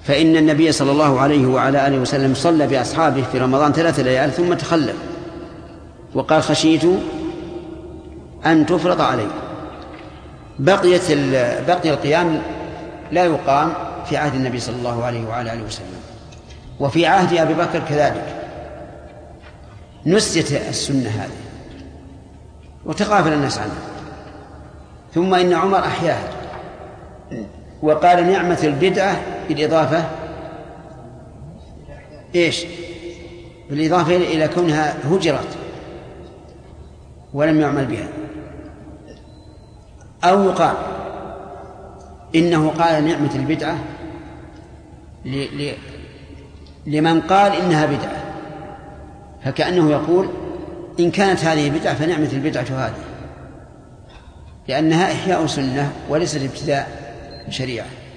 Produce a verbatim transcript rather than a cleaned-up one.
فإن النبي صلى الله عليه وعلى آله وسلم صلى بأصحابه في رمضان ثلاث ليال ثم تخلف وقال خشيت أن تفرض عليه. بقيت بقي القيام لا يقام في عهد النبي صلى الله عليه وعلى آله وسلم، وفي عهد أبي بكر كذلك نسيت السنة هذه وتغافل الناس عنها، ثم إن عمر أحياها وقال نعمة البدعة بالإضافة إيش؟ بالإضافة إلى كونها هجرت ولم يعمل بها. أو يقال إنه قال نعمة البدعة ل... ل... لمن قال إنها بدعة، فكأنه يقول إن كانت هذه بدعة فنعمة البدعة هذه، لأنها إحياء سنة وليست ابتداء شريعة.